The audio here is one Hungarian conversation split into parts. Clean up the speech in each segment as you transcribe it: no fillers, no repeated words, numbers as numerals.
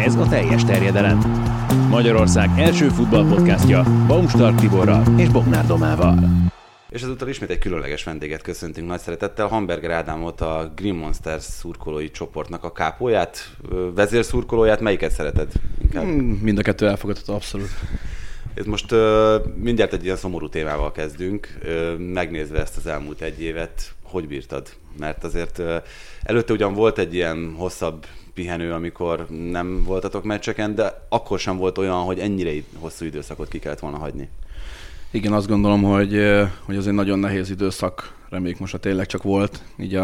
Ez a teljes terjedelem. Magyarország első futballpodcastja Baumstark Tiborral és Bognár Domával. És ezúttal ismét egy különleges vendéget köszöntünk nagy szeretettel. Hamberger Ádámot, a Green Monsters szurkolói csoportnak a kápóját, vezérszurkolóját. Melyiket szereted inkább? Mind a kettő elfogadható, abszolút. Ez most mindjárt egy ilyen szomorú témával kezdünk. Megnézve ezt az elmúlt egy évet, hogy bírtad? Mert azért előtte ugyan volt egy ilyen hosszabb pihenő, amikor nem voltatok meccseken, de akkor sem volt olyan, hogy ennyire hosszú időszakot ki kellett volna hagyni. Igen, azt gondolom, hogy az egy nagyon nehéz időszak, reméljük most tényleg csak volt, így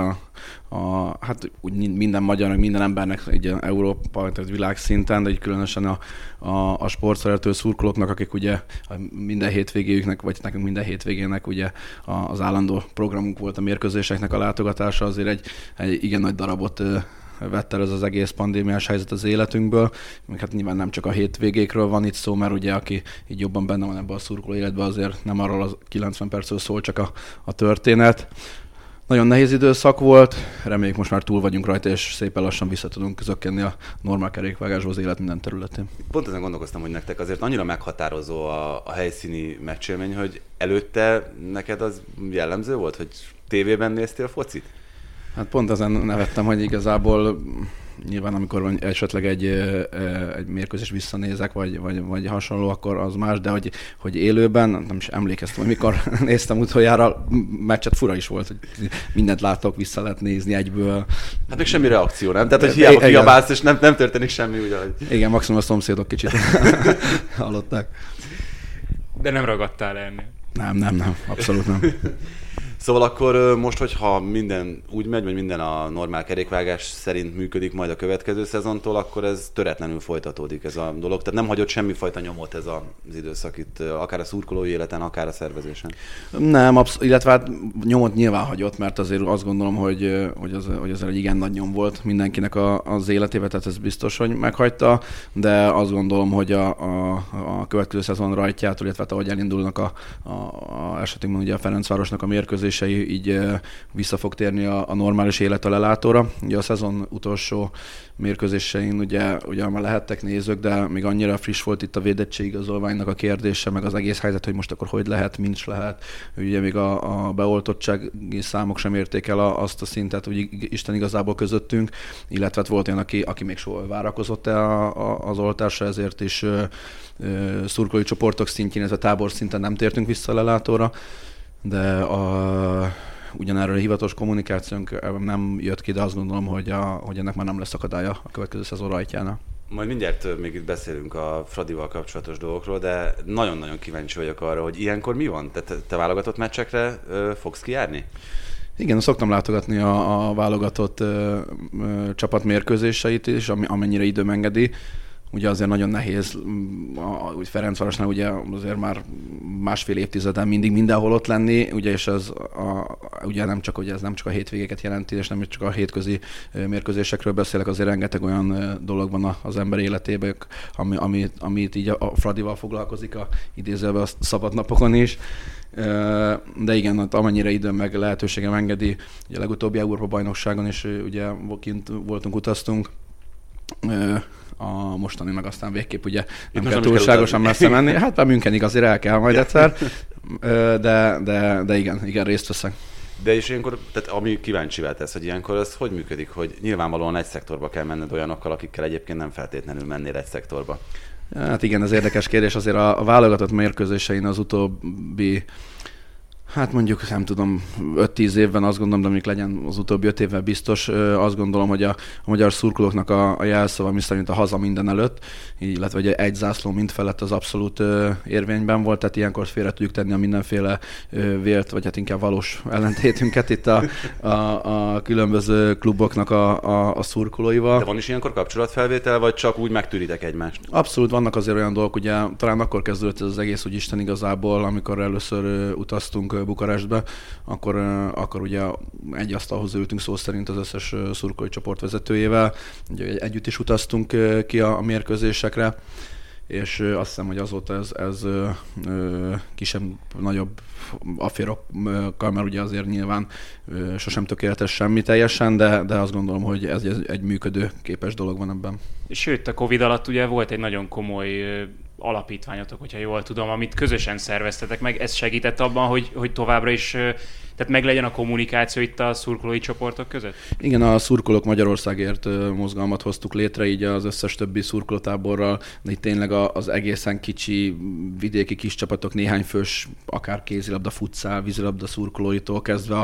hát úgy minden magyarnak, minden embernek így Európa, tehát világszinten, de így különösen a sportszerető szurkolóknak, akik ugye minden hétvégéjüknek, vagy nekünk minden hétvégének ugye az állandó programunk volt a mérkőzéseknek a látogatása, azért egy igen nagy darabot vett el ez az egész pandémiás helyzet az életünkből. Hát nyilván nem csak a hétvégékről van itt szó, mert ugye aki így jobban benne van ebben a szurkoló életben, azért nem arról a 90 percről szól csak a történet. Nagyon nehéz időszak volt, reméljük most már túl vagyunk rajta, és szépen lassan vissza tudunk zökkenni a normál kerékvágásba az élet minden területén. Pont ezen gondolkoztam, hogy nektek azért annyira meghatározó a helyszíni meccsélmény, hogy előtte neked az jellemző volt, hogy tévében néztél focit? Hát pont ezen nevettem, hogy igazából nyilván amikor esetleg egy mérkőzést visszanézek, vagy hasonló, akkor az más, de hogy élőben, nem is emlékeztem, hogy mikor néztem utoljára, meccset fura is volt, hogy mindent látok, vissza lehet nézni egyből. Hát még semmi reakció, nem? Tehát, hogy hiába kiabálsz, és nem történik semmi, ugye? Igen, maximum a szomszédok kicsit hallották. De nem ragadtál ennél? Nem, abszolút nem. Szóval akkor most, hogyha minden úgy megy, vagy minden a normál kerékvágás szerint működik majd a következő szezontól, akkor ez töretlenül folytatódik ez a dolog. Tehát nem hagyott semmifajta nyomot ez az időszak itt, akár a szurkolói életen, akár a szervezésen. Nem, illetve hát nyomot nyilván hagyott, mert azért azt gondolom, hogy az egy igen nagy nyom volt mindenkinek az életében, tehát ez biztos, hogy meghagyta, de azt gondolom, hogy a következő szezon rajtjától, illetve ahogy elindulnak esetünkben ugye a Ferencvárosnak a mérkőzései, így vissza fog térni a normális élet a lelátóra. Ugye a szezon utolsó mérkőzésein ugye már lehettek nézők, de még annyira friss volt itt a védettségigazolványnak a kérdése, meg az egész helyzet, hogy most akkor hogy lehet, mint is lehet. Ugye még a beoltottsági számok sem érték el azt a szintet, hogy Isten igazából közöttünk, illetve volt olyan, aki még soha várakozott az oltásra, ezért is szurkolói csoportok szintjén, illetve tábor szinten nem tértünk vissza a lelátóra, de ugyanerről a hivatalos kommunikációnk nem jött ki, de azt gondolom, hogy ennek már nem lesz akadálya a következő szezon rajtjánál. Majd mindjárt még itt beszélünk a Fradival kapcsolatos dolgokról, de nagyon-nagyon kíváncsi vagyok arra, hogy ilyenkor mi van? Te válogatott meccsekre fogsz kijárni? Igen, szoktam látogatni a válogatott csapat mérkőzéseit is, amennyire időm engedi. Ugye azért nagyon nehéz, úgy Ferencvárosnál ugye azért már másfél évtizeden mindig mindenhol ott lenni, ugye, és ugye ez nem csak a hétvégéket jelenti, és nem csak a hétközi mérkőzésekről beszélek, azért rengeteg olyan dolog van az ember életében, amit így a Fradival foglalkozik idézőben a szabadnapokon is. De igen, amennyire időm meg lehetőségem engedi, ugye a legutóbbi Európa-bajnokságon is ugye kint voltunk, utaztunk, a mostani meg aztán végképp ugye nem kell túlságosan messze menni. Hát már Münchenig azért el kell majd egyszer, de igen, részt veszek. De és ilyenkor, tehát ami kíváncsivá tesz, hogy ilyenkor ez hogy működik, hogy nyilvánvalóan egy szektorba kell menned olyanokkal, akikkel egyébként nem feltétlenül mennél egy szektorba? Hát igen, ez érdekes kérdés. Azért a válogatott mérkőzésein az utóbbi, hát mondjuk nem tudom, 5-10 évben azt gondolom, de mondjuk legyen az utóbbi 5 évben biztos, azt gondolom, hogy a magyar szurkolóknak a jelszava, mi szerint a haza minden előtt, illetve hogy egy zászló mind felett az abszolút érvényben volt, tehát ilyenkor félre tudjuk tenni a mindenféle vélt, vagy hát inkább valós ellentétünket itt a különböző kluboknak a szurkolóival. De van is ilyenkor kapcsolatfelvétel, vagy csak úgy megtűritek egymást? Abszolút vannak azért olyan dolgok, ugye talán akkor kezdődött ez az egész, hogy Isten igazából, amikor először utaztunk Bukarestbe, akkor ugye egy asztalhoz ültünk szó szerint az összes szurkolói csoport vezetőjével, ugye együtt is utaztunk ki a mérkőzésekre, és azt hiszem, hogy azóta ez kisebb-nagyobb afférokkal, mert ugye azért nyilván sosem tökéletes semmi teljesen, de azt gondolom, hogy ez egy működőképes dolog van ebben. Sőt, a Covid alatt ugye volt egy nagyon komoly alapítványotok, hogyha jól tudom, amit közösen szerveztetek meg. Ez segített abban, hogy továbbra is tehát meglegyen a kommunikáció itt a szurkolói csoportok között? Igen, a Szurkolók Magyarországért mozgalmat hoztuk létre, így az összes többi szurkolótáborral, de itt tényleg az egészen kicsi vidéki kis csapatok, néhány fős, akár kézilabda, futszál, vízilabda szurkolóitól kezdve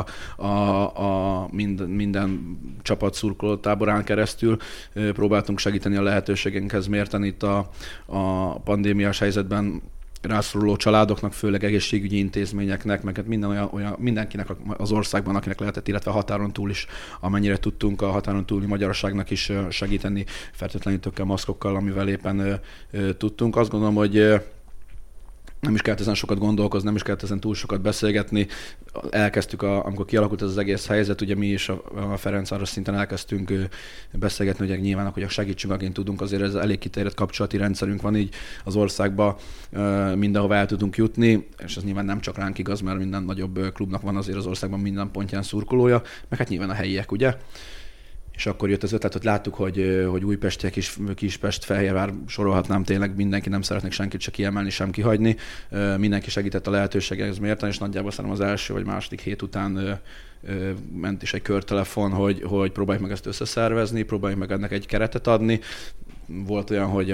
minden csapat szurkolótáborán keresztül próbáltunk segíteni a lehetőségünkhez mérteni itt a pandémiás helyzetben rászoruló családoknak, főleg egészségügyi intézményeknek, meg mindenkinek az országban, akinek lehetett, illetve határon túl is, amennyire tudtunk a határon túli magyarságnak is segíteni fertőtlenítőkkel, maszkokkal, amivel éppen tudtunk. Azt gondolom, hogy nem is kellett ezen sokat gondolkozni, nem is kellett ezen túl sokat beszélgetni. Elkezdtük, amikor kialakult ez az egész helyzet, ugye mi is a Ferencváros szinten elkezdtünk beszélgetni, hogy nyilván, hogy segítsünk, akin tudunk, azért ez elég kiterjedt kapcsolati rendszerünk van így az országba, mindenhova el tudunk jutni, és ez nyilván nem csak ránk igaz, mert minden nagyobb klubnak van azért az országban minden pontján szurkolója, meg hát nyilván a helyiek, ugye? És akkor jött az ötlet, hogy láttuk, hogy újpestiek is, Kispest, Fehérvár, sorolhatnám tényleg, mindenki, nem szeretnék senkit se kiemelni, sem kihagyni. Mindenki segített a lehetőséghez mérten, és nagyjából szerintem az első vagy második hét után ment is egy körtelefon, hogy próbáljuk meg ezt összeszervezni, próbáljuk meg ennek egy keretet adni. Volt olyan, hogy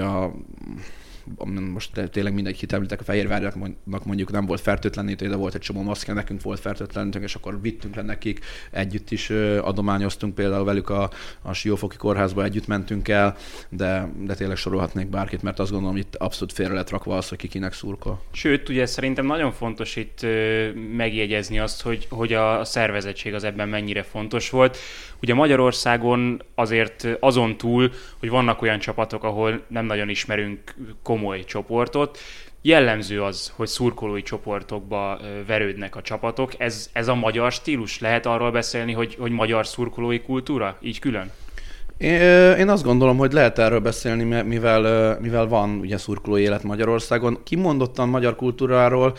most tényleg mindenki említek, a Fehérvárnak mondjuk nem volt fertőtlenítő, de volt egy csomó maszkja, nekünk volt fertőtlenítőnk, és akkor vittünk le nekik, együtt is adományoztunk, például velük a Siófoki kórházba együtt mentünk el, de tényleg sorolhatnék bárkit, mert azt gondolom, itt abszolút félre lett rakva az, hogy ki kinek szurkol. Sőt, ugye szerintem nagyon fontos itt megjegyezni azt, hogy a szervezettség az ebben mennyire fontos volt. Ugye Magyarországon azért azon túl, hogy vannak olyan csapatok, ahol nem nagyon ismerünk komoly csoportot, jellemző az, hogy szurkolói csoportokba verődnek a csapatok. Ez a magyar stílus? Lehet arról beszélni, hogy magyar szurkolói kultúra? Így külön? Én azt gondolom, hogy lehet erről beszélni, mivel van ugye szurkolói élet Magyarországon. Kimondottan magyar kultúráról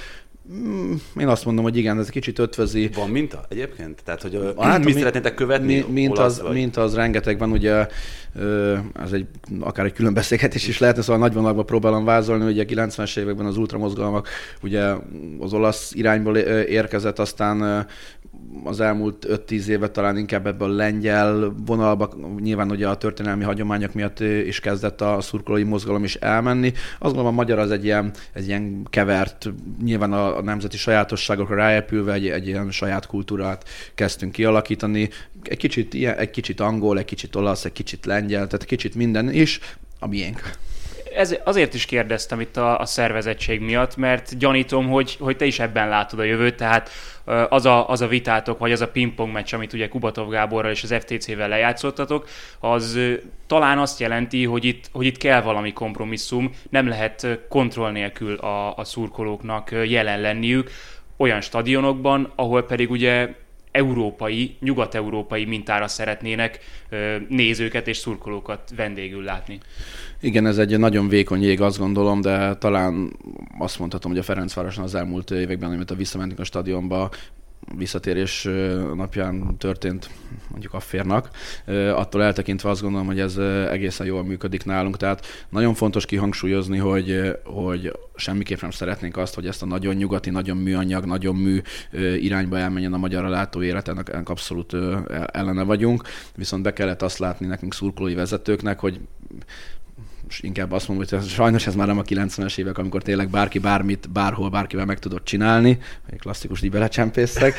én azt mondom, hogy igen, ez kicsit ötvözi. Van minta egyébként? Tehát, hogy mit szeretnétek követni? Mint az rengeteg van, ugye ez akár egy külön beszélgetés is lehetne, szóval nagy vonalakban próbálom vázolni, ugye 90-es években az ultramozgalmak ugye az olasz irányból érkezett, aztán az elmúlt 5-10 évet talán inkább ebből a lengyel vonalba, nyilván ugye a történelmi hagyományok miatt is kezdett a szurkolói mozgalom is elmenni. Azt gondolom, a magyar az egy ilyen kevert, nyilván a nemzeti sajátosságokra ráépülve egy ilyen saját kultúrát kezdtünk kialakítani. Egy kicsit angol, egy kicsit olasz, egy kicsit lengyel, tehát kicsit minden is a miénk. Azért is kérdeztem itt a szervezettség miatt, mert gyanítom, hogy te is ebben látod a jövőt, tehát az a vitátok, vagy az a pingpong meccs, amit ugye Kubatov Gáborral és az FTC-vel lejátszottatok, az talán azt jelenti, hogy itt kell valami kompromisszum, nem lehet kontroll nélkül a szurkolóknak jelen lenniük olyan stadionokban, ahol pedig ugye nyugat-európai mintára szeretnének nézőket és szurkolókat vendégül látni. Igen, ez egy nagyon vékony jég, azt gondolom, de talán azt mondhatom, hogy a Ferencvároson az elmúlt években, amikor visszamentünk a stadionba, visszatérés napján történt mondjuk afférnak. Attól eltekintve azt gondolom, hogy ez egészen jól működik nálunk. Tehát nagyon fontos kihangsúlyozni, hogy semmiképp nem szeretnénk azt, hogy ezt a nagyon nyugati, nagyon műanyag, nagyon mű irányba elmenjen a magyar látóélet, ennek abszolút ellene vagyunk. Viszont be kellett azt látni nekünk szurkolói vezetőknek, hogy inkább azt mondom, hogy sajnos ez már nem a 90-es évek, amikor tényleg bárki bármit, bárhol, bárkivel meg tudott csinálni, egy klasszikus így belecsempésztek,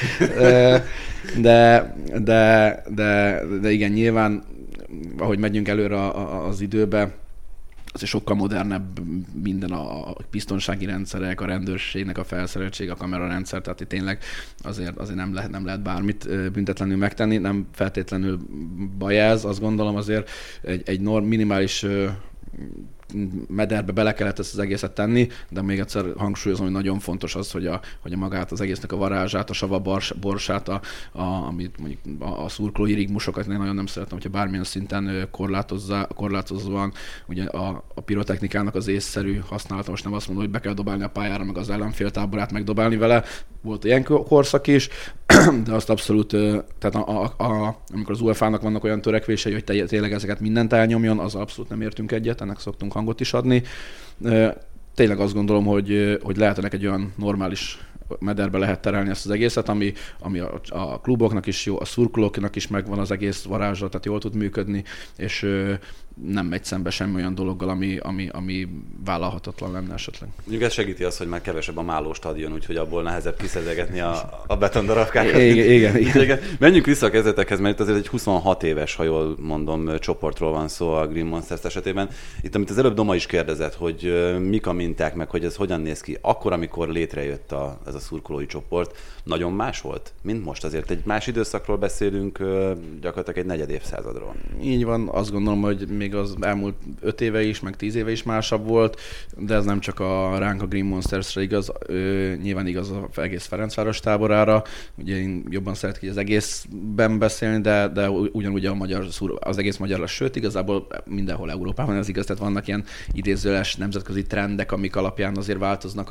de igen, nyilván, ahogy megyünk előre az időbe, az sokkal modernebb minden, a biztonsági rendszerek, a rendőrségnek a felszereltség, a kamerarendszer, tehát itt tényleg azért nem lehet bármit büntetlenül megtenni, nem feltétlenül baj ez, azt gondolom azért egy minimális mederbe bele kellett ezt az egészet tenni, de még egyszer hangsúlyozom, hogy nagyon fontos az, hogy a magát az egésznek a varázsát, a sava borsát, amit mondjuk a szurkolói rigmusokat én nagyon nem szeretem, hogyha bármilyen szinten korlátozóan, ugye a pirotechnikának az észszerű használata, most nem azt mondom, hogy be kell dobálni a pályára, meg az ellenfél táborát megdobálni vele, volt ilyen korszak is, de azt abszolút, tehát amikor az UEFA-nak vannak olyan törekvései, hogy tényleg ezeket mindent elnyomjon, az abszolút nem értünk egyet, ennek szoktunk hangot is adni. Tényleg azt gondolom, hogy lehetnek egy olyan normális mederbe lehet terelni ezt az egészet, ami a kluboknak is jó, a szurkolóknak is megvan az egész varázslat, tehát jól tud működni, és nem megy szembe semmi olyan dologgal, ami vállalhatatlan lenne esetleg. Mondjuk ez segíti azt, hogy már kevesebb a Máló stadion, úgyhogy abból nehezebb kiszedegetni a betondarabkákat. Igen. Menjünk vissza a kezdetekhez, mert itt azért egy 26 éves, ha jól mondom, csoportról van szó a Green Monsters esetében. Itt, amit az előbb Doma is kérdezett, hogy mik a minták, meg hogy ez hogyan néz ki. Akkor, amikor létrejött ez a szurkolói csoport, nagyon más volt, mint most. Azért egy más időszakról beszélünk, gyakorlatilag egy negyed évszázadról. Így van, azt gondolom, hogy még az elmúlt 5 éve is, meg 10 éve is másabb volt, de ez nem csak ránk a Green Monstersre igaz, nyilván igaz az egész Ferencváros táborára. Ugye én jobban szeretek az egészben beszélni, de ugyanúgy az egész magyar, sőt igazából mindenhol Európában ez igaz, tehát vannak ilyen idézőles nemzetközi trendek, amik alapján azért változnak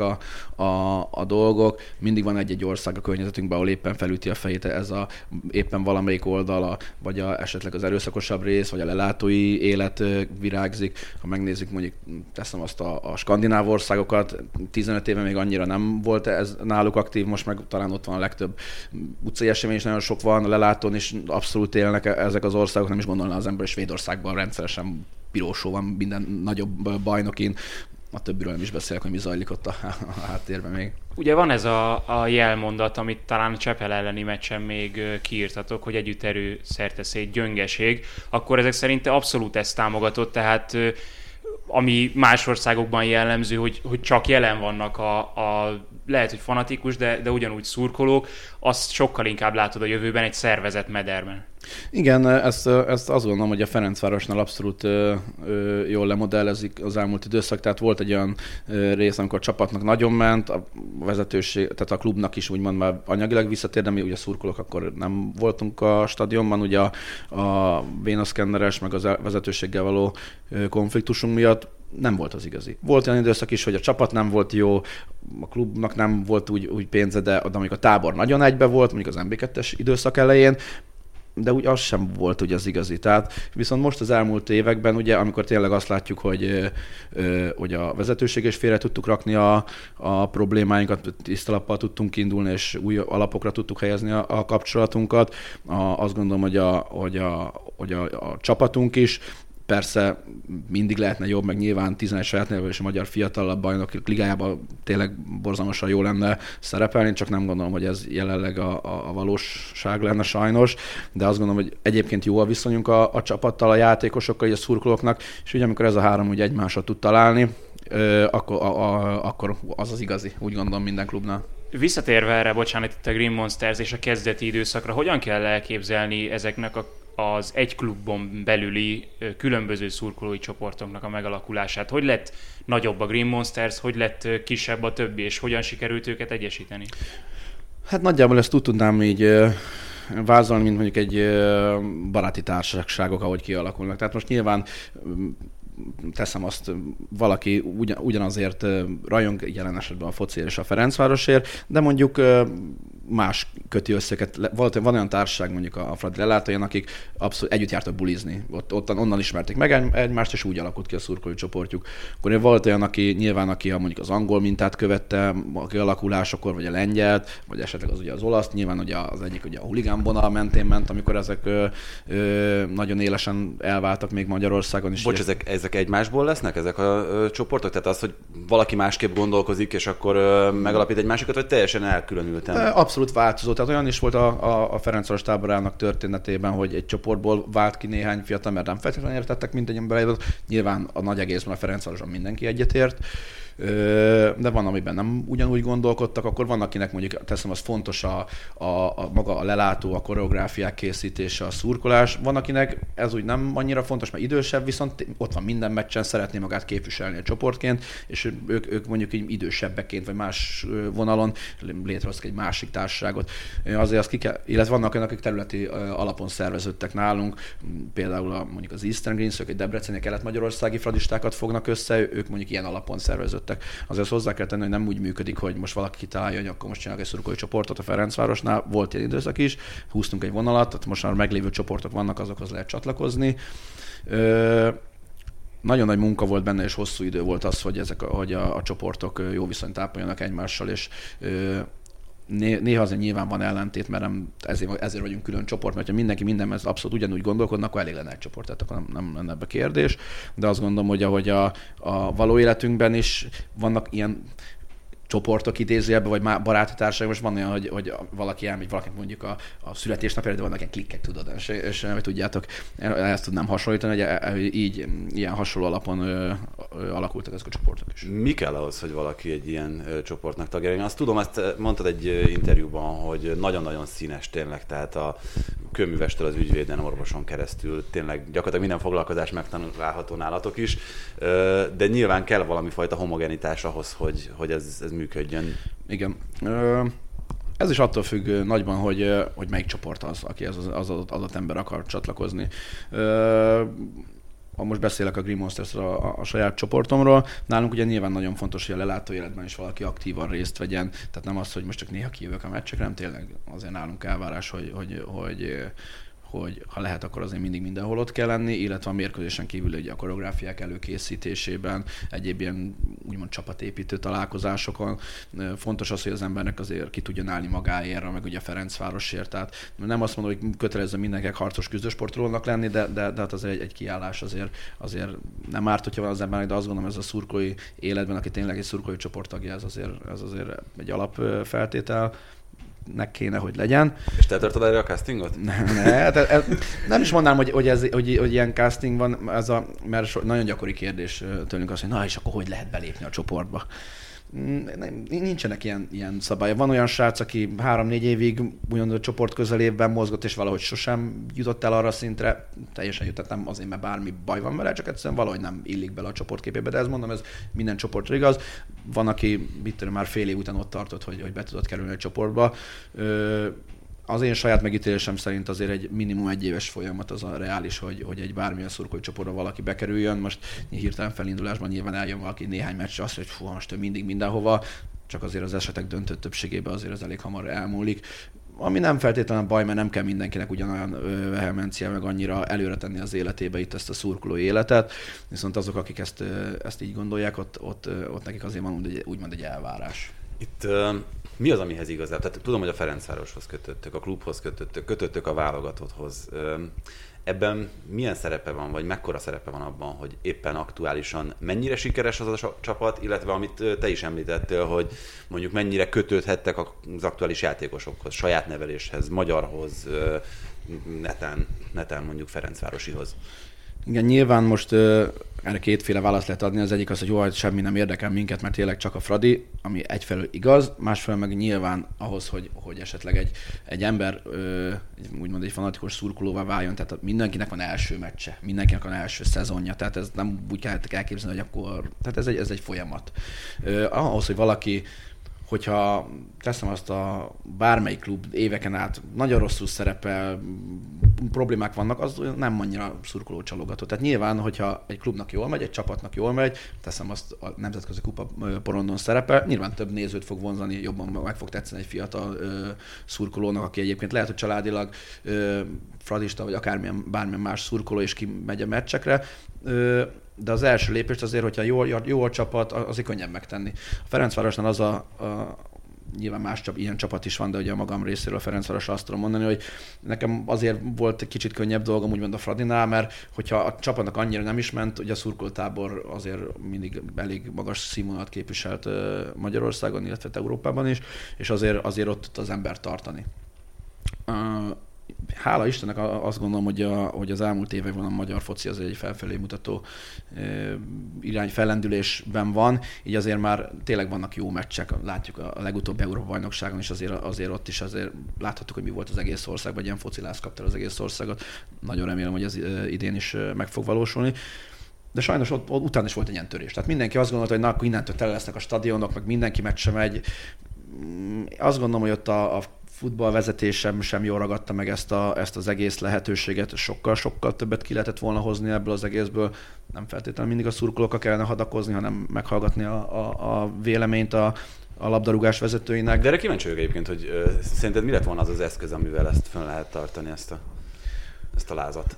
a dolgok. Mindig van egy ország a környezetünkben, ahol éppen felüti a fejét éppen valamelyik oldala, vagy esetleg az erőszakosabb rész, vagy a lelátói élet virágzik. Ha megnézzük, mondjuk teszem azt a skandináv országokat, 15 éve még annyira nem volt ez náluk aktív, most meg talán ott van a legtöbb utcai esemény, és nagyon sok van, a lelátón is abszolút élnek ezek az országok, nem is gondolná az ember, és Svédországban rendszeresen pirósó van minden nagyobb bajnokin. A többiről nem is beszélek, hogy mi zajlik ott a háttérben még. Ugye van ez a jelmondat, amit talán a Csepel elleni meccsen még kiírtatok, hogy együtt erő szerteszét gyöngeség, akkor ezek szerint abszolút ezt támogatott, tehát ami más országokban jellemző, hogy csak jelen vannak lehet, hogy fanatikus, de ugyanúgy szurkolók, azt sokkal inkább látod a jövőben egy szervezett mederben. Igen, ezt azt gondolom, hogy a Ferencvárosnál abszolút jól lemodellezik az elmúlt időszak, tehát volt egy olyan rész, amikor a csapatnak nagyon ment, a vezetőség, tehát a klubnak is úgymond már anyagilag visszatér, de mi ugye szurkolók akkor nem voltunk a stadionban, ugye a vénaszkenneres, meg az vezetőséggel való konfliktusunk miatt nem volt az igazi. Volt olyan időszak is, hogy a csapat nem volt jó, a klubnak nem volt úgy pénze, de amikor a tábor nagyon egybe volt, mondjuk az MB2-es időszak elején, de úgy az sem volt ugye az igazi. Tehát viszont most az elmúlt években, ugye, amikor tényleg azt látjuk, hogy a vezetőség is félre tudtuk rakni a problémáinkat, tisztalappal tudtunk indulni, és új alapokra tudtuk helyezni a kapcsolatunkat. Azt gondolom, hogy a csapatunk is, persze mindig lehetne jobb, meg nyilván 11 saját nevű és a magyar fiatalabb bajnok ligájában tényleg borzalmasan jó lenne szerepelni, csak nem gondolom, hogy ez jelenleg a valóság lenne sajnos, de azt gondolom, hogy egyébként jó a viszonyunk a csapattal, a játékosokkal, a szurkolóknak, és ugye amikor ez a három ugye egymásra tud találni, akkor az igazi, úgy gondolom minden klubnál. Visszatérve erre, bocsánat, itt a Green Monsters és a kezdeti időszakra, hogyan kell elképzelni ezeknek az egy klubon belüli különböző szurkolói csoportoknak a megalakulását? Hogy lett nagyobb a Green Monsters, hogy lett kisebb a többi, és hogyan sikerült őket egyesíteni? Hát nagyjából ezt tudnám így vázolni, mint mondjuk egy baráti társaságok, ahogy kialakulnak. Tehát most nyilván teszem azt, valaki ugyanazért rajong, jelen esetben a fociért és a Ferencvárosért, de mondjuk más köti összeget. Van olyan társaság, mondjuk a Fradi lelátóján, akik abszolút együtt jártak bulizni. Onnan ismerték meg egymást, és úgy alakult ki a szurkolói csoportjuk. Akkor volt olyan, aki mondjuk az angol mintát követte a kialakulásakor, vagy a lengyelt, vagy esetleg az ugye az olaszt. Nyilván ugye az egyik ugye a huligánvonal mentén ment, amikor ezek nagyon élesen elváltak még Magyarországon is. Bocs, ezek egymásból lesznek, ezek a csoportok? Tehát az, hogy valaki másképp gondolkozik, és akkor megalapít egy másikat, vagy teljesen elkülönülten? Abszolút változó. Tehát olyan is volt a Ferencváros táborának történetében, hogy egy csoportból vált ki néhány fiatal, mert nem feltétlenül értettek mindegyen bele. Nyilván a nagy egészben a Ferencvároson mindenki egyetért. De van, amiben nem ugyanúgy gondolkodtak, akkor van, akinek mondjuk teszem, az fontos a maga a lelátó, a koreográfiák készítése, a szurkolás. Van, akinek ez úgy nem annyira fontos, mert idősebb, viszont ott van minden meccsen, szeretné magát képviselni a csoportként, és ők mondjuk így idősebbekként, vagy más vonalon létrehoztak egy másik társaságot. Azért azt illetve vannak olyanok, akik területi alapon szerveződtek nálunk, például mondjuk az Eastern Greens, ők egy debreceni kelet-magyarországi fradistákat fognak össze, ők mondjuk ilyen alapon szerveződtek. Azért hozzá kell tenni, hogy nem úgy működik, hogy most valaki kitalálja, hogy akkor most csinálják egy szurkolói csoportot a Ferencvárosnál. Volt ilyen időszak is, húztunk egy vonalat, tehát most már meglévő csoportok vannak, azokhoz lehet csatlakozni. Nagyon nagy munka volt benne, és hosszú idő volt az, hogy a csoportok jó viszonyt ápoljanak egymással, és néha azért nyilván van ellentét, mert ezért vagyunk külön csoport, mert ha mindenki mindenben abszolút ugyanúgy gondolkodnak, akkor elég lenne egy csoport, tehát akkor nem lenne ebbe kérdés. De azt gondolom, hogy ahogy a való életünkben is vannak ilyen csoportok idézőjelben, vagy baráti társaság, most van olyan, hogy valaki elmegy, valakinek mondjuk a születésnapjára, de vannak ilyen klikkek, tudod, és nem tudjátok, ezt tudnám hasonlítani, hogy így ilyen hasonló alapon alakultak ezek a csoportok is. Mi kell ahhoz, hogy valaki egy ilyen csoportnak tagja? Én azt tudom, ezt mondtad egy interjúban, hogy nagyon-nagyon színes tényleg, tehát a kőművestől az ügyvéden, orvoson keresztül tényleg gyakorlatilag minden foglalkozás megtanulható nálatok is, de nyilván kell valami fajta homogenitás ahhoz, hogy ez működjön. Igen. Ez is attól függ nagyban, hogy melyik csoport az, aki az adott ember akar csatlakozni. Ha most beszélek a Green Monsters-ről, a saját csoportomról, nálunk ugye nyilván nagyon fontos, hogy a lelátó életben is valaki aktívan részt vegyen, tehát nem az, hogy most csak néha kijövök a meccsekre, nem tényleg azért nálunk elvárás, hogy ha lehet, akkor azért mindig mindenhol ott kell lenni, illetve a mérkőzésen kívül ugye a koreográfiák előkészítésében, egyéb ilyen úgymond csapatépítő találkozásokon. Fontos az, hogy az embernek azért ki tudjon állni magáért, meg ugye a Ferencvárosért. Tehát nem azt mondom, hogy kötelező mindenkinek harcos küzdősportolónak lenni, de hát azért egy kiállás azért nem árt, hogyha van az embernek, de azt gondolom, ez a szurkolói életben, aki tényleg egy szurkolói csoporttagja, ez azért egy alapfeltétel. Nek kéne, hogy legyen. És te tartod erre a castingot? Nem is mondanám, hogy ilyen casting van, mert nagyon gyakori kérdés tőlünk az, hogy na és akkor hogy lehet belépni a csoportba. Nincsenek ilyen szabályok. Van olyan srác, aki 3-4 évig ugyanúgy a csoport közelében mozgott, és valahogy sosem jutott el arra szintre, teljesen jutott, nem azért, mert bármi baj van vele, csak egyszerűen valahogy nem illik bele a csoportképébe. De ezt mondom, ez minden csoportra igaz. Van, aki már fél év után ott tartott, hogy be tudott kerülni a csoportba. Az én saját megítélésem szerint azért egy minimum 1 éves folyamat az a reális, hogy egy bármilyen szurkolói csoportba valaki bekerüljön. Most hirtelen felindulásban nyilván eljön valaki néhány meccsre, azt, hogy most ő mindig mindenhova, csak azért az esetek döntő többségében azért ez elég hamar elmúlik. Ami nem feltétlenül baj, mert nem kell mindenkinek ugyanolyan vehemencia, meg annyira előre tenni az életébe itt ezt a szurkolói életet, viszont azok, akik ezt így gondolják, ott nekik azért van úgymond egy elvárás. Itt mi az, amihez igazából? Tehát tudom, hogy a Ferencvároshoz kötöttök, a klubhoz kötöttök a válogatotthoz. Ebben milyen szerepe van, vagy mekkora szerepe van abban, hogy éppen aktuálisan mennyire sikeres az a csapat, illetve amit te is említettél, hogy mondjuk mennyire kötődhettek az aktuális játékosokhoz, saját neveléshez, magyarhoz, neten mondjuk Ferencvárosihoz? Igen, nyilván most erre kétféle választ lehet adni. Az egyik az, hogy jó, semmi nem érdekel minket, mert tényleg csak a Fradi, ami egyfelől igaz, másfelől meg nyilván ahhoz, hogy esetleg egy ember úgymond egy fanatikus szurkolóvá váljon, tehát mindenkinek van első meccse, mindenkinek van első szezonja, tehát ez nem úgy kell elképzelni, hogy akkor, tehát ez egy folyamat. Ahhoz, hogy valaki, hogyha teszem azt a bármelyik klub éveken át nagyon rosszul szerepel, problémák vannak, az nem annyira szurkoló csalogató. Tehát nyilván, hogyha egy klubnak jól megy, egy csapatnak jól megy, teszem azt a nemzetközi kupa porondon szerepel, nyilván több nézőt fog vonzani, jobban meg fog tetszeni egy fiatal szurkolónak, aki egyébként lehet, hogy családilag fradista, vagy bármilyen más szurkoló, és kimegy a meccsekre. De az első lépést azért, hogyha jó a csapat, azért könnyebb megtenni. A Ferencvárosnál az nyilván más ilyen csapat is van, de ugye a magam részéről a Ferencvárosra azt tudom mondani, hogy nekem azért volt egy kicsit könnyebb dolgom, úgymond a Fradinál, mert hogyha a csapatnak annyira nem is ment, ugye a szurkolótábor azért mindig elég magas színvonalat képviselt Magyarországon, illetve Európában is, és azért ott az ember tartani. hála Istennek azt gondolom, hogy az elmúlt években a magyar foci az egy felfelé mutató irány fellendülésben van, így azért már tényleg vannak jó meccsek, látjuk a legutóbbi Európa-bajnokságon is azért ott is azért láthattuk, hogy mi volt az egész országban, egy ilyen focilász kapta az egész országot. Nagyon remélem, hogy ez idén is meg fog valósulni. De sajnos ott utána is volt egy ilyen törés. Tehát mindenki azt gondolta, hogy na, akkor innentől tele lesznek a stadionok, meg mindenki meccse megy. Azt gondolom, hogy ott a futballvezetésem sem jól ragadta meg ezt az egész lehetőséget. Sokkal többet ki lehetett volna hozni ebből az egészből. Nem feltétlenül mindig a szurkolókkal kellene hadakozni, hanem meghallgatni a véleményt a labdarúgás vezetőinek. De erre kíváncsi vagyok egyébként, hogy szerinted mi lett volna az az eszköz, amivel ezt fönn lehet tartani, ezt a lázat?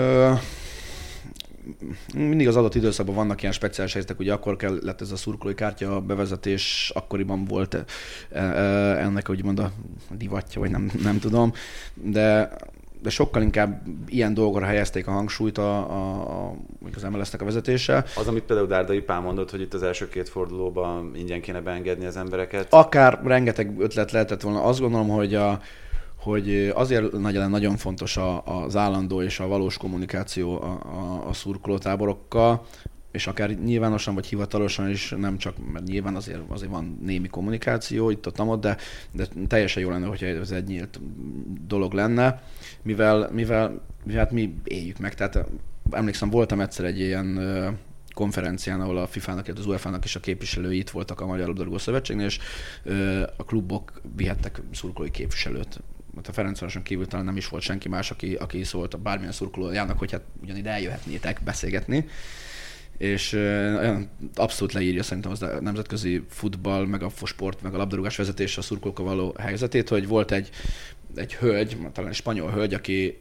Mindig az adott időszakban vannak ilyen speciális helyzetek, ugye akkor kellett ez a szurkolói kártya bevezetés, akkoriban volt ennek úgymond a divatja, vagy nem tudom, de sokkal inkább ilyen dolgokra helyezték a hangsúlyt az MLS-nek a vezetése. Az, amit például Dárdai Pál mondott, hogy itt az első 2 fordulóban ingyen kéne beengedni az embereket? Akár rengeteg ötlet lehetett volna. Azt gondolom, hogy azért nagyon fontos az állandó és a valós kommunikáció a szurkolótáborokkal, és akár nyilvánosan vagy hivatalosan is, nem csak, mert nyilván azért van némi kommunikáció itt-ott, de teljesen jó lenne, hogyha ez egy nyílt dolog lenne, mivel hát mi éljük meg. Tehát emlékszem, voltam egyszer egy ilyen konferencián, ahol a FIFA-nak, az UEFA-nak is a képviselői itt voltak a Magyar Labdarúgó Szövetségnél, és a klubok vihettek szurkolói képviselőt. A Ferencvároson kívül talán nem is volt senki más, aki szólt a bármilyen szurkolójának, hogy hát ugyanide eljöhetnétek beszélgetni. És abszolút leírja szerintem az a nemzetközi futball, meg a sport, meg a labdarúgás vezetése a szurkolókkal való helyzetét, hogy volt egy hölgy, talán egy spanyol hölgy, aki,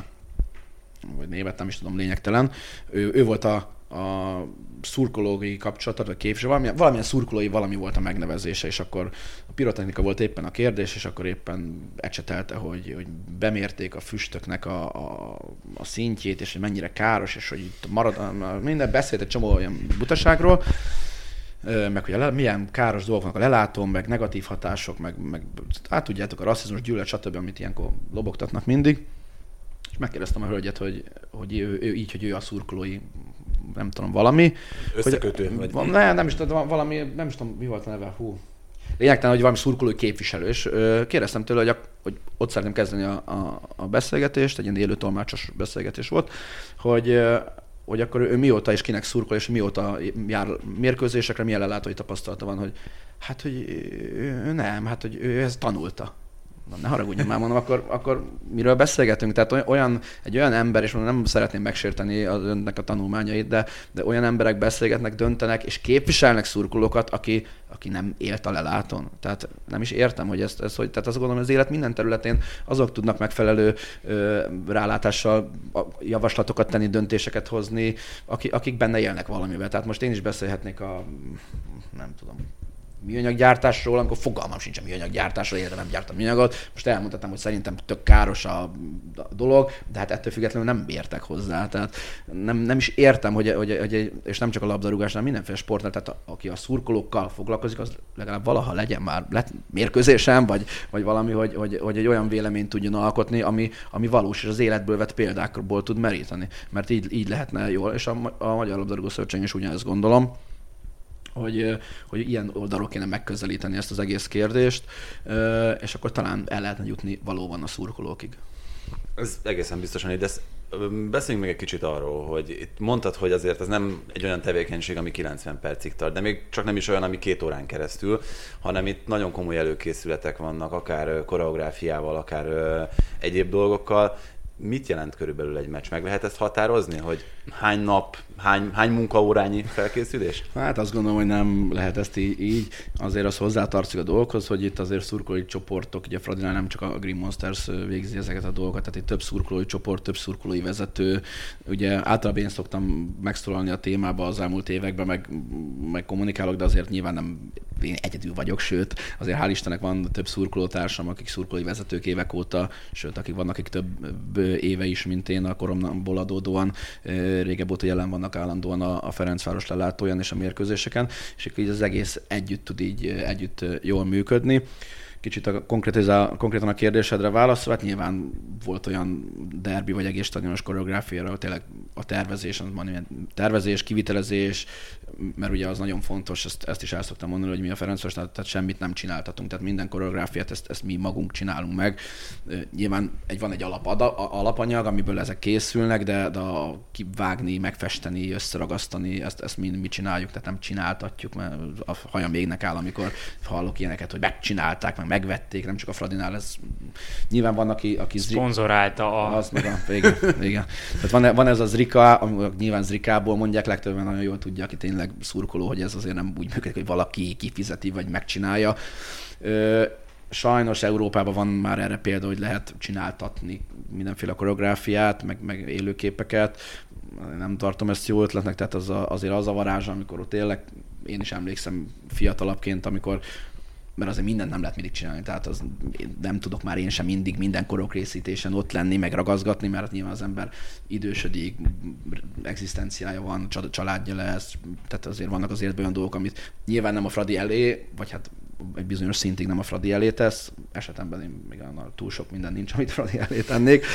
vagy névet nem is tudom, lényegtelen, ő volt a szurkolói kapcsolatot, vagy képviselő, valamilyen szurkolói valami volt a megnevezése, és akkor a pirotechnika volt éppen a kérdés, és akkor éppen ecsetelte, hogy bemérték a füstöknek a szintjét, és hogy mennyire káros, és hogy itt marad, minden beszélt egy csomó olyan butaságról, meg hogy milyen káros dolgok vannak a lelátón, meg negatív hatások, meg hát tudjátok, a rasszizmus, gyűlölet, stb., amit ilyenkor lobogtatnak mindig. És megkérdeztem a hölgyet, hogy ő így, hogy ő a szurkolói, nem tudom, valami. Összekötő? Vagy... Nem is tudom, valami, nem is tudom, mi volt a neve, lényegtelen, hogy valami szurkolói képviselő, és kérdeztem tőle, hogy ott szeretném kezdeni a beszélgetést, egy ilyen élő tolmácsos beszélgetés volt, hogy akkor ő mióta és kinek szurkol, és mióta jár mérkőzésekre, milyen lelátói tapasztalata van, hogy hogy ő ezt tanulta. Ne haragudjon már, mondom, akkor miről beszélgetünk? Tehát egy olyan ember, és nem szeretném megsérteni az önnek a tanulmányait, de olyan emberek beszélgetnek, döntenek, és képviselnek szurkolókat, aki nem élt a lelátón. Tehát nem is értem, hogy ezt hogy, tehát azt gondolom, hogy az élet minden területén azok tudnak megfelelő rálátással javaslatokat tenni, döntéseket hozni, akik benne élnek valamivel. Tehát most én is beszélhetnék nem tudom, műanyaggyártásról, amikor fogalmam sincs a műanyaggyártásról, életem nem gyártam műanyagot. Most elmondhatom, hogy szerintem tök káros a dolog, de hát ettől függetlenül nem értek hozzá. Tehát nem is értem, hogy és nem csak a labdarúgásnál, mindenféle sportnál, tehát aki a szurkolókkal foglalkozik, az legalább valaha legyen már mérkőzésem, vagy valami, hogy egy olyan véleményt tudjon alkotni, ami valós, és az életből vett példákból tud meríteni. Mert így lehetne jól, és a Magyar Labdarúgó Szövetség is ugyanezt gondolom, hogy ilyen oldalról kéne megközelíteni ezt az egész kérdést, és akkor talán el lehetne jutni valóban a szurkolókig. Ez egészen biztosan így, de beszéljünk még egy kicsit arról, hogy itt mondtad, hogy azért ez nem egy olyan tevékenység, ami 90 percig tart, de még csak nem is olyan, ami 2 órán keresztül, hanem itt nagyon komoly előkészületek vannak, akár koreográfiával, akár egyéb dolgokkal. Mit jelent körülbelül egy meccs? Meg lehet ezt határozni, hogy hány nap, hány munkaórányi felkészülés? Hát azt gondolom, hogy nem lehet ezt így. Azért az hozzátartozik a dolgokhoz, hogy itt azért szurkolói csoportok, ugye Fradinál nem csak a Green Monsters végzi ezeket a dolgokat, tehát itt több szurkolói csoport, több szurkolói vezető. Ugye általában én szoktam megszólalni a témába az elmúlt években, meg kommunikálok, de azért nyilván nem én egyedül vagyok, sőt, azért hál' Istennek van több szurkolótársam, akik szurkolói vezetők évek óta, sőt, akik vannak, akik több éve is, mint én a koromból adódóan, régebb óta jelen vannak állandóan a Ferencváros lelátóján és a mérkőzéseken, és így az egész együtt tud így együtt jól működni. kicsit konkrétan a kérdésedre válaszol, hát nyilván volt olyan derbi vagy egész stadionos koreográfiára, ahol tényleg a tervezés, kivitelezés, mert ugye az nagyon fontos, ezt is el szoktam mondani, hogy mi a Ferencvárosnál, tehát semmit nem csináltatunk, tehát minden koreográfiát ezt mi magunk csinálunk meg. Nyilván van egy alapanyag, amiből ezek készülnek, de kivágni, megfesteni, összeragasztani, ezt mi csináljuk, tehát nem csináltatjuk, mert a hajam égnek áll, amikor hallok ilyeneket, hogy megcsinálták, meg megvették, nem csak a Fradinál, ez nyilván van, aki szponzorálta az meg igen. Tehát van ez az Zrika, nyilván Zrikából mondják, legtöbben nagyon jól tudja, aki tényleg szurkoló, hogy ez azért nem úgy működik, hogy valaki kifizeti, vagy megcsinálja. Sajnos Európában van már erre példa, hogy lehet csináltatni mindenféle koreográfiát, meg élőképeket. Nem tartom ezt jó ötletnek, tehát azért az a varázs, amikor ott tényleg, én is emlékszem fiatalabbként, mert azért mindent nem lehet mindig csinálni, tehát nem tudok már én sem mindig minden koreográfítésen ott lenni, meg ragazgatni, mert nyilván az ember idősödik, egzisztenciája van, családja lesz, tehát azért vannak az életben olyan dolgok, amit nyilván nem a Fradi elé, vagy hát egy bizonyos szintig nem a Fradi elé tesz, esetemben én még túl sok minden nincs, amit Fradi elé tennék,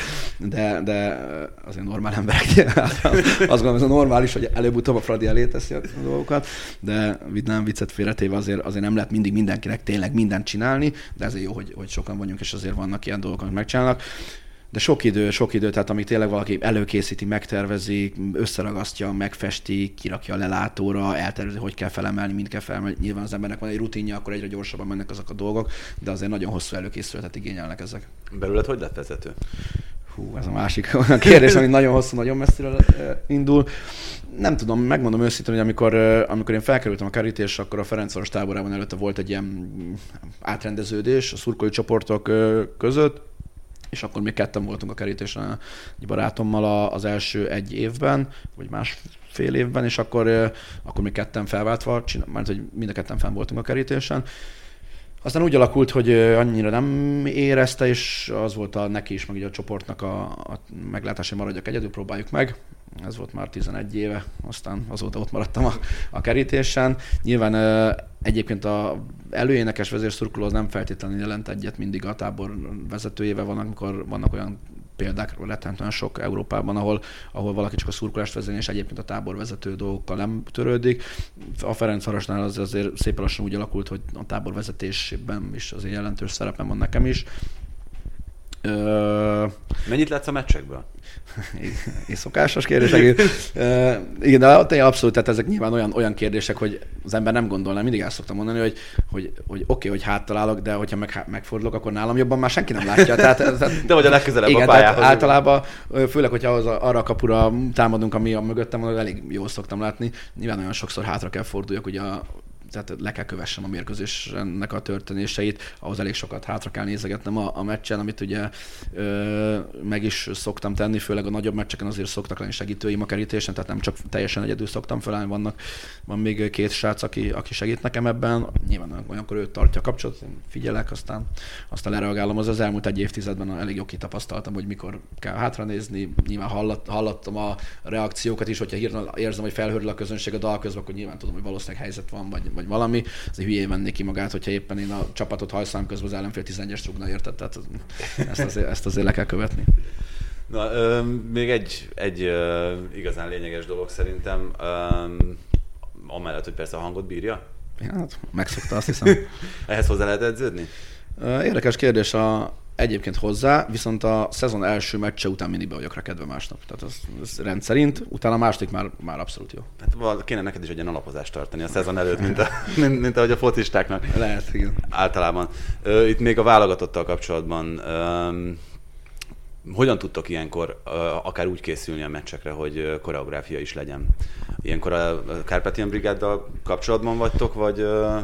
de azért normál emberek, azt gondolom, ez a normális, hogy előbb-utóbb a Fradi elé teszi a dolgokat, de nem viccet félretéve azért nem lehet mindig mindenkinek tényleg mindent csinálni, de ezért jó, hogy sokan vagyunk, és azért vannak ilyen dolgok, amit megcsinálnak. De sok idő, tehát amíg tényleg valaki előkészíti, megtervezi, összeragasztja, megfesti, kirakja a lelátóra, eltervezi, hogy kell felemelni, mind kell felemelni. Nyilván az embernek van egy rutinja, akkor egyre gyorsabban mennek azok a dolgok, de azért nagyon hosszú előkészületet igényelnek ezek. Belőled hogy lett vezető? Ez a másik olyan kérdés, ami nagyon hosszú, nagyon messzire indul. Nem tudom, megmondom őszintén, hogy amikor én felkerültem a kerítésre, akkor a Ferencváros táborában előtte volt egy ilyen átrendeződés a szurkolói csoportok között, és akkor még ketten voltunk a kerítésen egy barátommal az első egy évben, vagy másfél évben, és akkor még ketten felváltva, mert hogy mind a ketten fenn voltunk a kerítésen. Aztán úgy alakult, hogy annyira nem érezte, és az volt neki is, meg ugye a csoportnak a meglátás, hogy maradjak egyedül, próbáljuk meg. Ez volt már 11 éve, aztán azóta ott maradtam a kerítésen. Nyilván egyébként a előénekes vezérszurkoló az nem feltétlenül jelent egyet mindig a tábor vezetőjével, amikor vannak olyan példák, rettentően sok Európában, ahol valaki csak a szurkolást vezényel, és egyébként a táborvezető dolgokkal nem törődik. A Ferencvárosnál az azért szépen lassan úgy alakult, hogy a táborvezetésben is azért jelentős szerepem van nekem is. Mennyit látsz a meccsekből? Szokásos kérdések. Igen, de abszolút, tehát ezek nyilván olyan kérdések, hogy az ember nem gondolná. Mindig el szoktam mondani, hogy oké, hogy háttal állok, de hogyha megfordulok, akkor nálam jobban már senki nem látja. De vagy a legközelebb igen, a pályához. Általában, főleg, hogyha arra a kapura támadunk, ami a mögöttem van, elég jól szoktam látni. Nyilván olyan sokszor hátra kell forduljak, ugye tehát le kell kövessem a mérkőzésnek a történéseit, ahhoz elég sokat hátra kell nézegetnem a meccsen, amit ugye meg is szoktam tenni, főleg a nagyobb meccseken azért szoktak lenni segítőim a kerítésen, tehát nem csak teljesen egyedül szoktam felállni, van még két srác, aki segít nekem ebben, nyilván olyankor ő tartja a kapcsolatot, figyelek, aztán lereagálom. Az elmúlt egy évtizedben elég jó kitapasztaltam, hogy mikor kell hátranézni, nyilván hallottam a reakciókat is, hogyha hirtelen érzem, hogy felhőrül a közönség a dal közben, akkor nyilván tudom, hogy valószínűleg helyzet van, vagy valami, azért hülyén vennék ki magát, hogyha éppen én a csapatot hajszám közben az ellenfél 11-es rúgna, érted? Tehát ezt azért le kell követni. Na, még egy igazán lényeges dolog szerintem, amellett, hogy persze a hangot bírja. Hát, megszokta, azt hiszem. Ehhez hozzá lehet edződni? Érdekes kérdés egyébként hozzá, viszont a szezon első meccse után mindig be vagyok rekedve másnap. Tehát ez rendszerint, utána a második már abszolút jó. Hát kéne neked is egy ilyen alapozást tartani a szezon előtt, mint ahogy a focistáknak. Lehet, igen. Általában. Itt még a válogatottal kapcsolatban hogyan tudtok ilyenkor akár úgy készülni a meccsekre, hogy koreográfia is legyen? Ilyenkor a Carpathian Brigáddal kapcsolatban vagytok, vagy...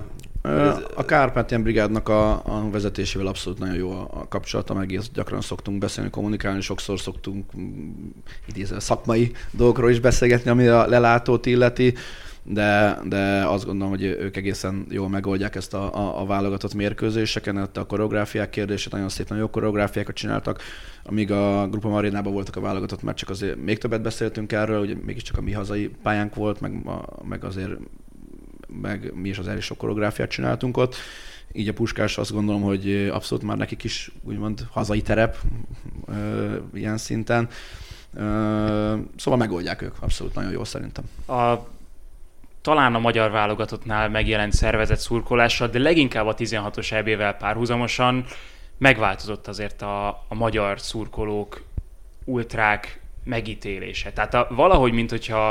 A Carpathian Brigádnak a vezetésével abszolút nagyon jó a kapcsolata, meg gyakran szoktunk beszélni, kommunikálni, sokszor szoktunk idézve szakmai dolgokról is beszélgetni, ami a lelátót illeti, de azt gondolom, hogy ők egészen jól megoldják ezt a válogatott mérkőzéseken, a koreográfiák kérdését, nagyon szép, nagyon jó koreográfiákat csináltak. Amíg a Grupa Marinában voltak a válogatott meccsek, azért még többet beszéltünk erről, ugye mégiscsak a mi hazai pályánk volt, meg azért meg mi is az elég sok koreográfiát csináltunk ott, így a Puskás azt gondolom, hogy abszolút már nekik is úgymond hazai terep ilyen szinten. Szóval megoldják ők, abszolút nagyon jó szerintem. Talán a magyar válogatottnál megjelent szervezett szurkolással, de leginkább a 16-os EB-vel párhuzamosan megváltozott azért a magyar szurkolók, ultrák megítélése. Tehát valahogy, mint hogyha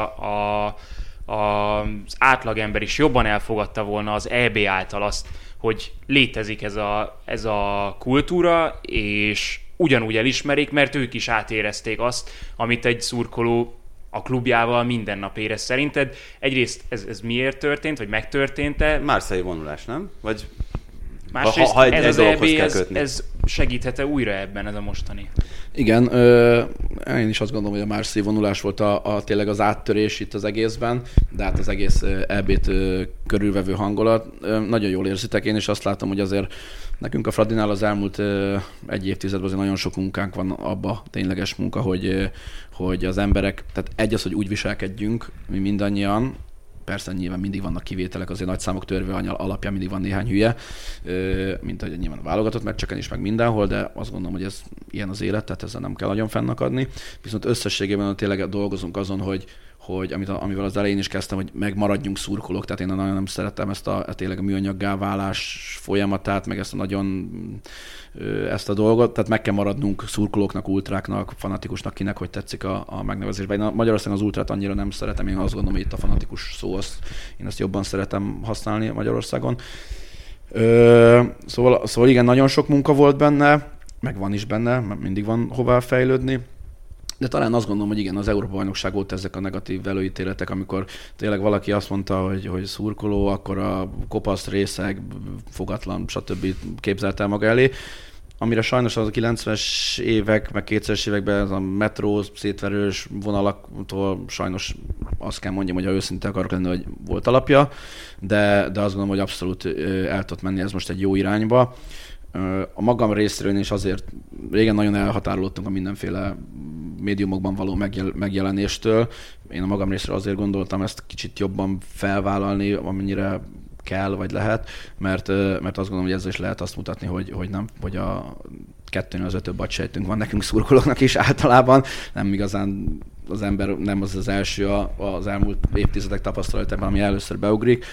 az átlagember is jobban elfogadta volna az EB által azt, hogy létezik ez a kultúra, és ugyanúgy elismerik, mert ők is átérezték azt, amit egy szurkoló a klubjával minden nap érez. Szerinted egyrészt ez miért történt, vagy megtörtént-e? Marseille vonulás, nem? Vagy másrészt ha ez az EB, kell kötni. ez segíthet-e újra ebben ez a mostani? Igen, én is azt gondolom, hogy a Marseille vonulás volt tényleg az áttörés itt az egészben, de hát az egész EB-t körülvevő hangulat. Nagyon jól érzitek, én is azt látom, hogy azért nekünk a Fradinál az elmúlt egy évtizedben azért nagyon sok munkánk van abba, tényleges munka, hogy az emberek, tehát az, hogy úgy viselkedjünk, mi mindannyian, persze nyilván mindig vannak kivételek, azért nagy számok törve alapján mindig van néhány hülye, mint ahogy nyilván a válogatott meccseken is, meg mindenhol, de azt gondolom, hogy ez ilyen az élet, tehát ezzel nem kell nagyon fennakadni. Viszont összességében tényleg dolgozunk azon, hogy amivel az elején is kezdtem, hogy megmaradjunk szurkolók, tehát én nagyon nem szeretem tényleg a műanyaggá válás folyamatát, meg ezt a dolgot, tehát meg kell maradnunk szurkolóknak, ultráknak, fanatikusnak, kinek hogy tetszik a megnevezésben. Én Magyarországon az ultrát annyira nem szeretem, én azt gondolom, hogy itt a fanatikus szó, én ezt jobban szeretem használni Magyarországon. Szóval igen, nagyon sok munka volt benne, meg van is benne, mert mindig van hová fejlődni. De talán azt gondolom, hogy igen, az Európa-bajnokság volt ezek a negatív előítéletek, amikor tényleg valaki azt mondta, hogy szurkoló, akkor a kopasz részeg, fogatlan, stb. Képzelt el maga elé. Amire sajnos az a 90-es évek, meg 2000-es években ez a metró szétverős vonalaktól sajnos azt kell mondjam, hogy ha őszinte akarok lenni, hogy volt alapja, de azt gondolom, hogy abszolút el tudott menni ez most egy jó irányba. A magam részéről is azért régen nagyon elhatárolódtunk a mindenféle médiumokban való megjelenéstől. Én a magam részéről azért gondoltam ezt kicsit jobban felvállalni, amennyire kell vagy lehet, mert azt gondolom, hogy ezzel is lehet azt mutatni, hogy a 2-nél az 5 agysejtünk van nekünk szurkolóknak is általában. Nem igazán az ember nem az első az elmúlt évtizedek tapasztalatában, ami először beugrik.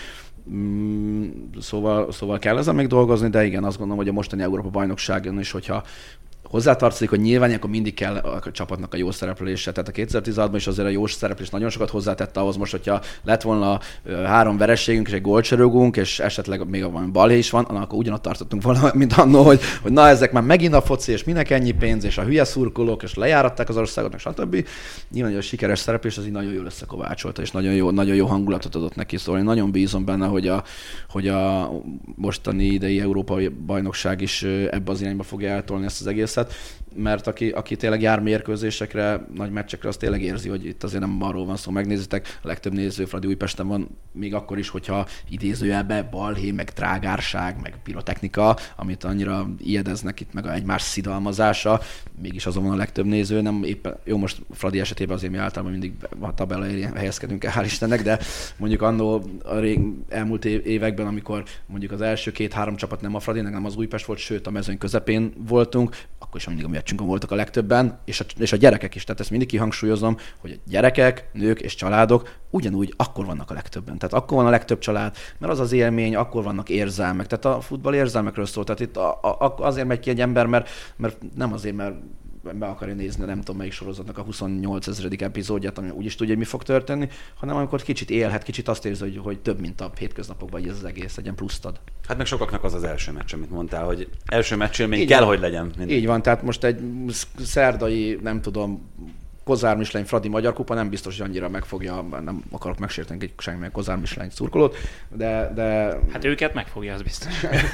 Szóval kell ezen még dolgozni, de igen, azt gondolom, hogy a mostani Európa-bajnokságon is, hogyha hozzátartozik, hogy nyilván akkor mindig kell a csapatnak a jó szereplése. Tehát a 2016-ban is azért a jó szereplés nagyon sokat hozzátette ahhoz most, hogyha lett volna 3 vereségünk és egy gólcsörögünk, és esetleg még valami balhé is van, akkor ugyanott tartottunk volna, mint annó, hogy na ezek már megint a foci, és minek ennyi pénz, és a hülye szurkolók, és lejáratták az országot, meg stb. Nyilván, hogy a sikeres szereplés az így nagyon jól összekovácsolta, és nagyon jó hangulatot adott neki. Szóval én nagyon bízom benne, hogy a mostani idei Európai Bajnokság is ebbe az irányba fogja eltolni ezt az egészet. Mert aki tényleg jár mérkőzésekre, nagy meccsekre, az tényleg érzi, hogy itt azért nem arról van szó. Megnézitek, a legtöbb néző Fradi Újpesten van, még akkor is, hogyha idézőjelbe balhé, meg trágárság, meg pirotechnika, amit annyira ijedeznek itt, meg a egymás szidalmazása, mégis azon van a legtöbb néző, nem éppen, jó, most Fradi esetében azért mi általában mindig a tabella elején helyezkedünk el, hál' Istennek, de mondjuk annó elmúlt években, amikor mondjuk az első 2-3 csapat nem a Fradi, nem az Újpest volt, sőt a mezőny közepén voltunk, akkor is mindig a meccsünkön voltak a legtöbben, és a gyerekek is. Tehát ezt mindig kihangsúlyozom, hogy a gyerekek, nők és családok ugyanúgy akkor vannak a legtöbben. Tehát akkor van a legtöbb család, mert az élmény, akkor vannak érzelmek. Tehát a futball érzelmekről szól. Tehát itt azért megy ki egy ember, mert nem azért, mert be akarja nézni, nem tudom melyik sorozatnak a 28 000. epizódját, ami úgyis tudja, hogy mi fog történni, hanem amikor kicsit élhet, kicsit azt érzi, hogy több, mint a hétköznapokban, hogy ez az egész egy ilyen pluszt ad. Hát meg sokaknak az első meccs, amit mondtál, hogy első meccsélmény kell, hogy legyen. Mindig. Így van, tehát most egy szerdai, nem tudom, Kozár Michelin Fradi Magyar Kupa nem biztos, hogy annyira megfogja, nem akarok megsérteni semmilyen Kozár Michelin szurkolót, de... Hát őket megfogja, az biztos.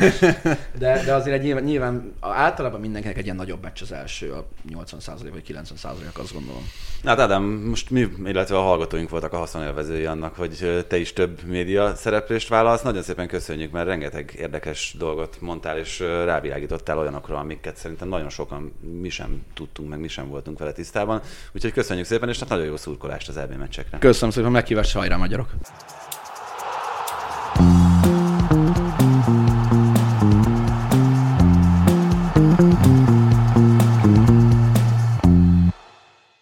de azért nyilván általában mindenkinek egy ilyen nagyobb meccs az első, a 80% vagy 90%, azt gondolom. Hát Ádám, most mi, illetve a hallgatóink voltak a haszonélvezői annak, hogy te is több média szereplést vállalsz. Nagyon szépen köszönjük, mert rengeteg érdekes dolgot mondtál, és rávilágítottál olyanokról, amiket szerintem nagyon sokan mi sem tudtunk, meg mi sem voltunk vele tisztában. Úgyhogy köszönjük szépen, és nagyon jó szurkolást az EB meccsekre. Köszönöm szépen, meghívást, hajrá magyarok!